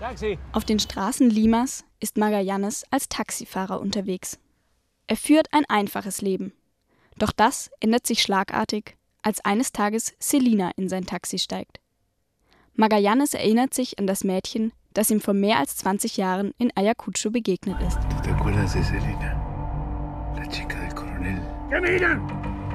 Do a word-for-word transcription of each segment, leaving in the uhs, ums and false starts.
Auf den Straßen Limas ist Magallanes als Taxifahrer unterwegs. Er führt ein einfaches Leben. Doch das ändert sich schlagartig, als eines Tages Celina in sein Taxi steigt. Magallanes erinnert sich an das Mädchen, das ihm vor mehr als zwanzig Jahren in Ayacucho begegnet ist. ¿Tú te acuerdas de Celina? La chica del coronel. ¿Qué miran?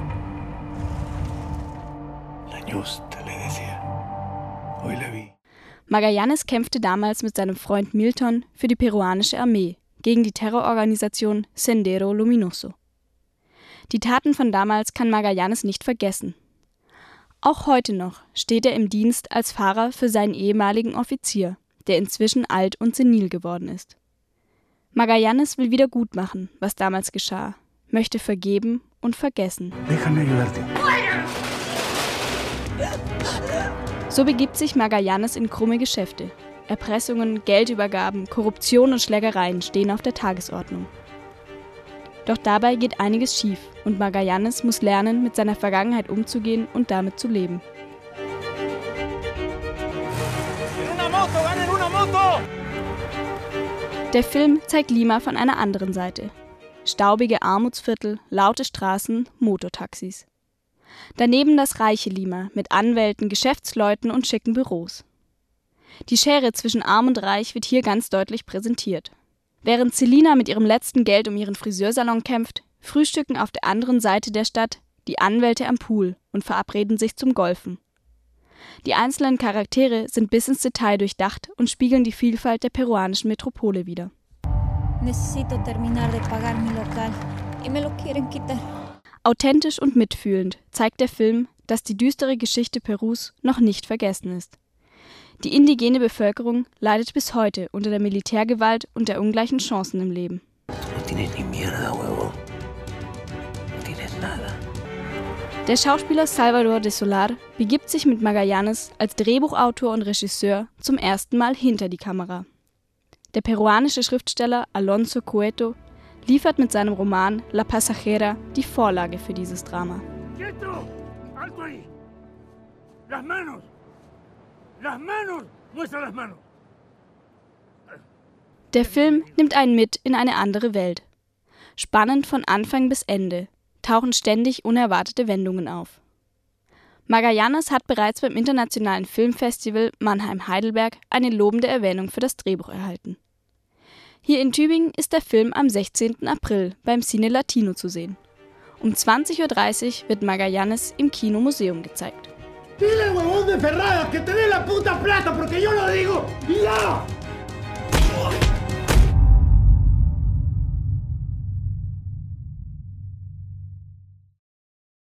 La ñusta, le decía. Hoy la vi. Magallanes kämpfte damals mit seinem Freund Milton für die peruanische Armee gegen die Terrororganisation Sendero Luminoso. Die Taten von damals kann Magallanes nicht vergessen. Auch heute noch steht er im Dienst als Fahrer für seinen ehemaligen Offizier, der inzwischen alt und senil geworden ist. Magallanes will wieder gutmachen, was damals geschah, möchte vergeben und vergessen. Déjame ayudarte. So begibt sich Magallanes in krumme Geschäfte. Erpressungen, Geldübergaben, Korruption und Schlägereien stehen auf der Tagesordnung. Doch dabei geht einiges schief und Magallanes muss lernen, mit seiner Vergangenheit umzugehen und damit zu leben. Der Film zeigt Lima von einer anderen Seite. Staubige Armutsviertel, laute Straßen, Motortaxis. Daneben das reiche Lima mit Anwälten, Geschäftsleuten und schicken Büros. Die Schere zwischen Arm und Reich wird hier ganz deutlich präsentiert. Während Celina mit ihrem letzten Geld um ihren Friseursalon kämpft, frühstücken auf der anderen Seite der Stadt die Anwälte am Pool und verabreden sich zum Golfen. Die einzelnen Charaktere sind bis ins Detail durchdacht und spiegeln die Vielfalt der peruanischen Metropole wider. Necesito terminar de pagar mi local y me lo quieren quitar. Authentisch und mitfühlend zeigt der Film, dass die düstere Geschichte Perus noch nicht vergessen ist. Die indigene Bevölkerung leidet bis heute unter der Militärgewalt und der ungleichen Chancen im Leben. Der Schauspieler Salvador de Solar begibt sich mit Magallanes als Drehbuchautor und Regisseur zum ersten Mal hinter die Kamera. Der peruanische Schriftsteller Alonso Cueto liefert mit seinem Roman La Pasajera die Vorlage für dieses Drama. ¡Quieto! ¡Alto ahí! ¡Las manos! ¡Las manos! ¡Muestra las manos! Der Film nimmt einen mit in eine andere Welt. Spannend von Anfang bis Ende tauchen ständig unerwartete Wendungen auf. Magallanes hat bereits beim Internationalen Filmfestival Mannheim-Heidelberg eine lobende Erwähnung für das Drehbuch erhalten. Hier in Tübingen ist der Film am sechzehnten April beim Cine Latino zu sehen. Um zwanzig Uhr dreißig wird Magallanes im Kino-Museum gezeigt. ¡Dile, huevón de Ferradas, que te dé la puta plata, porque yo lo digo! ¡Y ya!